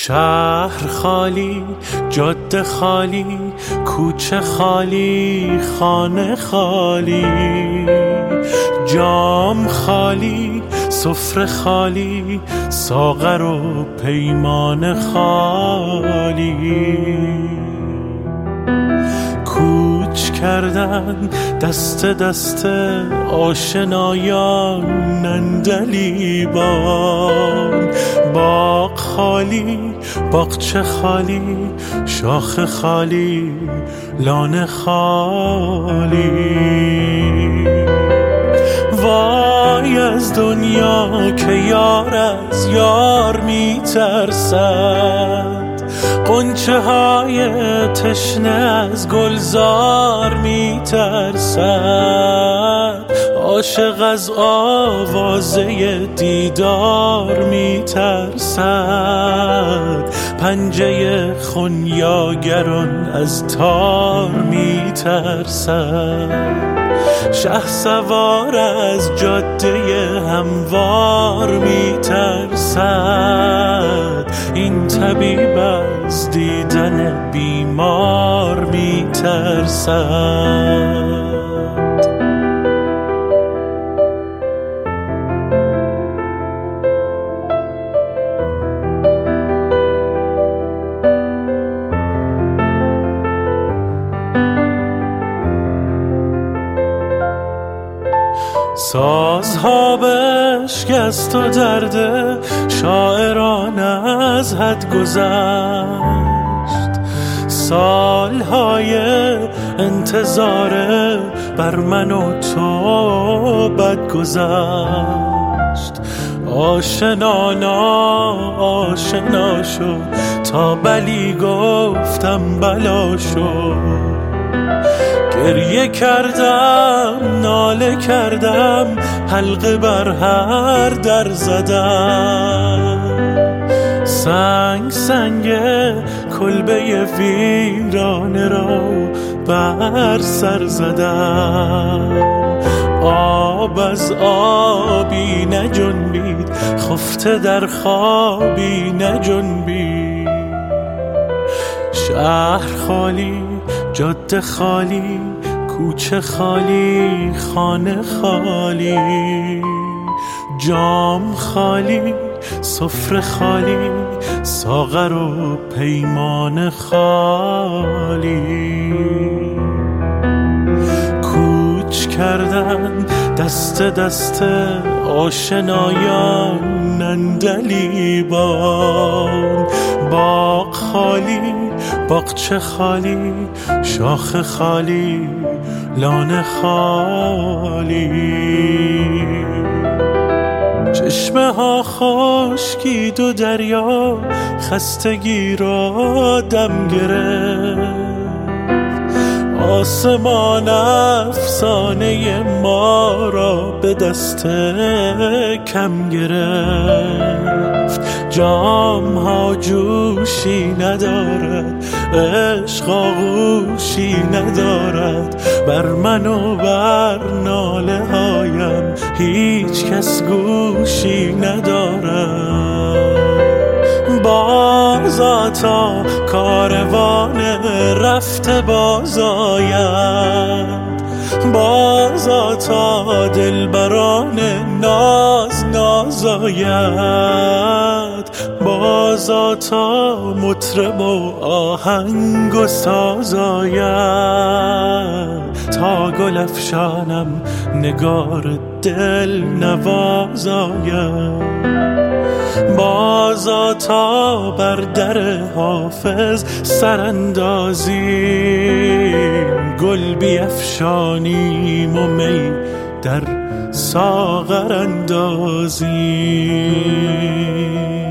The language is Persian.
شهر خالی، جاده خالی، کوچه خالی، خانه خالی، جام خالی، سفره خالی، ساغر و پیمان خالی. کوچ کردن دست دست آشنایان نندلیبان. باغ خالی، باغچه خالی، شاخ خالی، لانه خالی. وای از دنیا که یار از یار میترسد، غنچه های تشنه از گلزار میترسد، عاشق از آوازه دیدار میترسد، پنجه خونیاگران از تار میترسد، شهسوار از جاده هموار میترسد، این طبیب از دیدن بیمار میترسد. سازها بشکست و درد شاعران از حد گذشت، سالهای انتظار بر من و تو بد گذشت. آشنا ناآشنا شد تا بلی گفتم بلا شد. گریه کردم، ناله کردم، حلقه بر هر در زدم، سنگ سنگ کلبه ویرانه را بر سر زدم. آب از آبی نجنبید، خفته در خوابی نجنبید. شهر خالی، جاده خالی، کوچه خالی، خانه خالی، جام خالی، سفره خالی، ساغر و پیمان خالی. کوچ کردن دست دست آشنایان نندلیبان. باغ خالی، باغچه خالی، شاخ خالی، لانه خالی. چشمه ها خشکید و دریا خستگی را دم گرفت، آسمان افسانه ما را به دست کم گرفت. جام ها جوشی ندارد، عشق آغوشی ندارد، بر من و بر ناله هایم هیچ کس گوشی ندارد. بازا تا کاروان رفته باز آید، بازا تا دلبران ناز ناز آید، بازا تا مطرب و آهنگ و ساز آید، تا گل افشانم نگار دل نواز آید، بازا تا بر در حافظ سراندازیم، گل بیفشانیم و می در ساغر اندازیم.